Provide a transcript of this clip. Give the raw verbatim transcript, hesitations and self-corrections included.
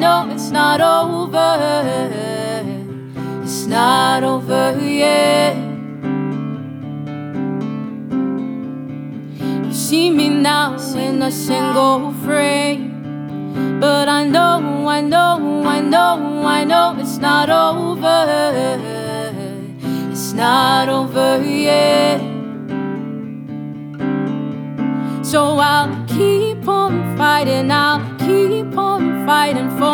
know it's not over. It's not over yet. You see me now in a single frame, but I know, I know, I know, I know it's not over. It's not over yet. So I'll keep on fighting, I'll keep on fighting for